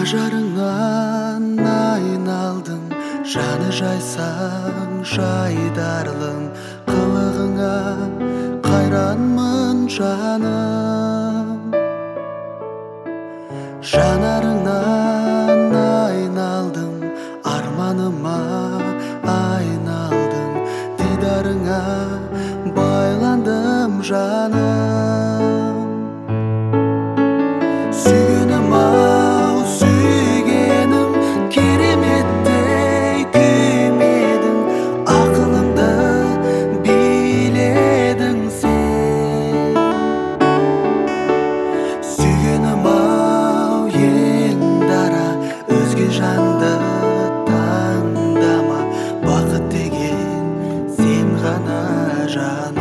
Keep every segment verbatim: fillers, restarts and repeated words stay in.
ажарыңнан айналдым, жаны жайсаң жайдарлым, қылығыңа қайранмын жаным. Жанарыңнан айналдым, арманыма айналдым, дидарыңа байландым жаным. Сүйгенім ау, сүйгенім, кереметтей күймедің, ақылымды биледің сен. Сүйгенім ау, ең дара, өзге жанды таңдама, бақыт деген сен ғана жаным.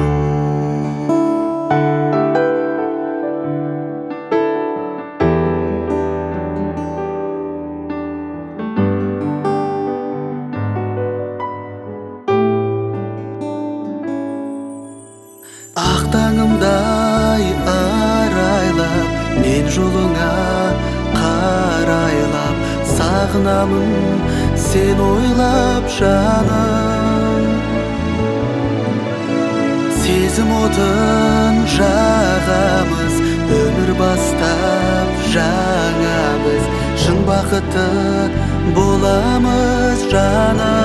Ақ таңымдай арайлап, мен жолыңа қарайлап, сағынамын сен ойлап жаным. Сезім отын жағамыз, өмір бастап жаңа біз, шын бақытты боламыз жаным.